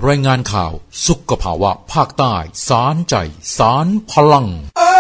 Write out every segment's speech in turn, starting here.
รายงานข่าวสุขภาวะภาคใต้สารใจสารพลัง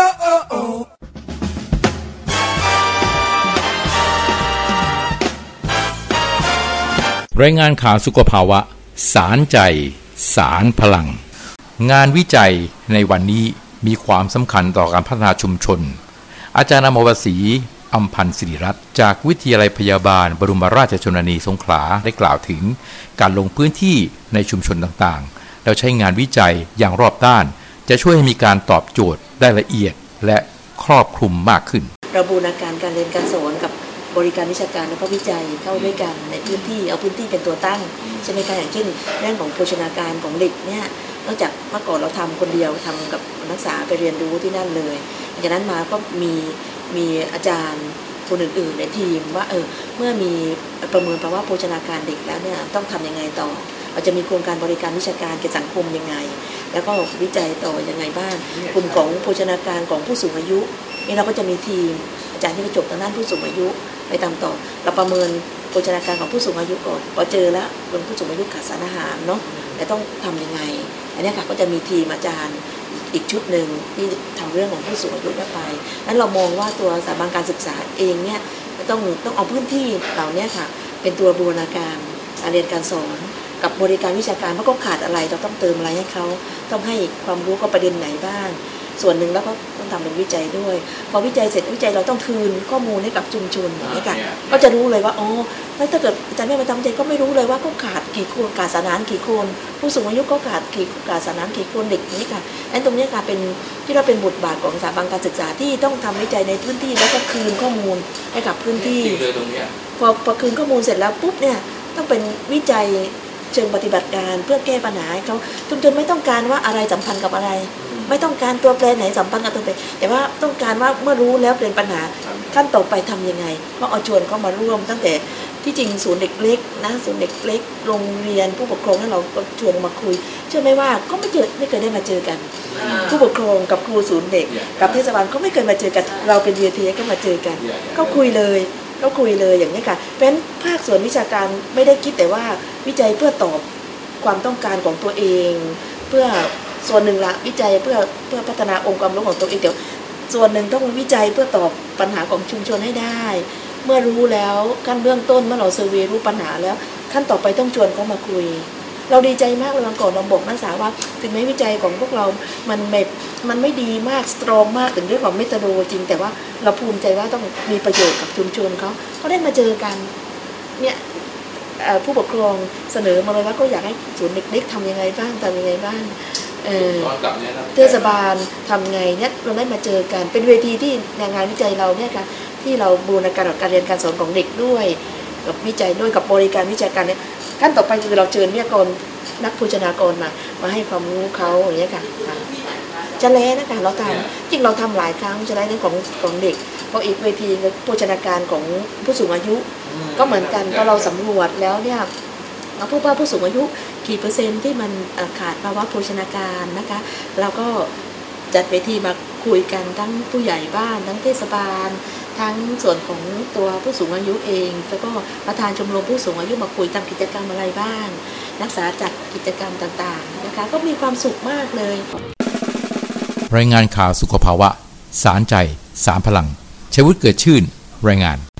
รายงานข่าวสุขภาวะสารใจสารพลังงานวิจัยในวันนี้มีความสำคัญต่อการพัฒนาชุมชนอาจารย์อมรศรีอำพันธ์ศิริรัตน์จากวิทยาลัยพยาบาลบรมราชชนนีสงขลาได้กล่าวถึงการลงพื้นที่ในชุมชนต่างๆแล้วใช้งานวิจัยอย่างรอบด้านจะช่วยให้มีการตอบโจทย์ได้ละเอียดและครอบคลุมมากขึ้นเราบูรณาการการเรียนการสอนกับบริการวิชาการและก็วิจัยเข้าด้วยกันในพื้นที่เอาพื้นที่เป็นตัวตั้งใช่ไหมคะอย่างเช่นเรื่องของโภชนาการของเด็กเนี่ยนอกจากเมื่อก่อนเราทำคนเดียวทำกับนักศึกษาไปเรียนรู้ที่นั่นเลยจากนั้นมาก็มีอาจารย์คนอื่นๆในทีมว่าเมื่อมีประเมินภาวะโภชนาการเด็กแล้วเนี่ยต้องทำยังไงต่อเราจะมีโครงการบริการวิชาการแก่สังคมยังไงแล้วก็วิจัยต่อยังไงบ้างกลุ่มของโภชนาการของผู้สูงอายุนี่เราก็จะมีทีมอาจารย์ที่ไปจบทางด้านผู้สูงอายุไปตามต่อเราประเมินโภชนาการของผู้สูงอายุก่อนพอเจอแล้วคนผู้สูงอายุขาดสารอาหารเนาะแต่ต้องทำยังไงอันนี้ค่ะก็จะมีทีมอาจารย์อีกชุดหนึ่งที่ทำเรื่องของผู้สูงอายุไปนั้นเรามองว่าตัวสถาบันการศึกษาเองเนี่ยต้องเอาพื้นที่เหล่านี้ค่ะเป็นตัวบูรณาการการเรียนการสอนกับบริการวิชาการเพราะเขาขาดอะไรเราต้องเติมอะไรให้เขาต้องให้ความรู้กับประเด็นไหนบ้างส่วนหนึ่งแล้วก็ต้องทำเป็นวิจัยด้วยพอวิจัยเสร็จวิจัยเราต้องคืนข้อมูลให้กับชุมชนอย่างนี้ค่ะก็จะรู้เลยว่าอ๋อถ้าเกิดอาจารย์ไม่มาทำวิจัยก็ไม่รู้เลยว่าเขาขาดกี่คนขาดสารอาหารกี่คนผู้สูงอายุก็ขาดสารอาหารกี่คนเด็กนี่ค่ะอันตรงนี้ค่ะเป็นที่เราเป็นบทบาทของสถาบันการศึกษาที่ต้องทำวิจัยในพื้นที่แล้วก็คืนข้อมูลให้กับพื้นที่พอคืนข้อมูลเสร็จแล้วปุ๊บเนี่ยต้องเป็นวิจัยเชิงปฏิบัติการเพื่อแก้ปัญหาให้เขาชุมชนไม่ต้องการว่าอะไรสัมพันธ์กับอะไรไม่ต้องการตัวแปรไหนสัมพันธ์กับตัวแปรแต่ว่าต้องการว่าเมื่อรู้แล้วเป็นปัญหาขั้นต่อไปทำยังไงก็เอาชวนเขามาร่วมตั้งแต่ที่จริงศูนย์เด็กเล็กนะศูนย์เด็กเล็กโรงเรียนผู้ปกครองให้เราก็ชวนมาคุยเชื่อไหมว่าก็ไม่เคยได้มาเจอกันผู้ปกครองกับครูศูนย์เด็กกับเทศบาลก็ไม่เคยมาเจอกันเราเป็น VIP ก็มาเจอกันก็คุยเลยอย่างนี้ค่ะเพราะฉะนั้นภาคส่วนวิชาการไม่ได้คิดแต่ว่าวิจัยเพื่อตอบความต้องการของตัวเองเพื่อส่วนหนึ่งละวิจัยเพื่อพัฒนาองค์ความรู้ของตัวเองเดี๋ยวส่วนหนึ่งต้องวิจัยเพื่อตอบปัญหาของชุมชนให้ได้เมื่อรู้แล้วขั้นเบื้องต้นเมื่อเราเซอร์เวย์รู้ปัญหาแล้วขั้นต่อไปต้องชวนเขามาคุยเราดีใจมากเลยวันก่อนเราบอกนักศึกษาว่าถึงแม้วิจัยของพวกเรามันไม่ดีมากสตรองมากถึงเรื่องของเมทอโดจริงแต่ว่าเราภูมิใจว่าต้องมีประโยชน์กับชุมชนเขาได้มาเจอกันเนี่ยผู้ปกครองเสนอมาเลยว่าก็อยากให้ศูนย์เด็กๆทำยังไงบ้างเทศบาลทำไงเนี่ยเราได้มาเจอกันเป็นเวทีที่งานวิจัยเราเนี่ยค่ะที่เราบูรณาการการเรียนการสอนของเด็กด้วยกับวิจัยด้วยกับบริการวิชาการเนี่ยขั้นต่อไปคือเราเชิญวิทยากรนักโภชนากรมาให้ความรู้เขาอย่างเงี้ยค่ะจะแล้วนะคะเราทำจริงเราทำหลายครั้งจะได้เรื่องของเด็กพออีกเวทีโภชนาการของผู้สูงอายุก็เหมือนกันพอเราสำรวจแล้วเนี่ยเราพบว่าผู้สูงอายุกี่เปอร์เซ็นต์ที่มันขาดภาวะโภชนาการนะคะเราก็จัดเวทีมาคุยกันทั้งผู้ใหญ่บ้านทั้งเทศบาลทั้งส่วนของตัวผู้สูงอายุเองแล้วก็ประธานชมรมผู้สูงอายุมาคุยทำกิจกรรมอะไรบ้างนักศึกษาจัดกิจกรรมต่างๆนะคะก็มีความสุขมากเลยรายงานข่าวสุขภาวะสารใจสารพลังชัยวุฒิเกิดชื่นรายงาน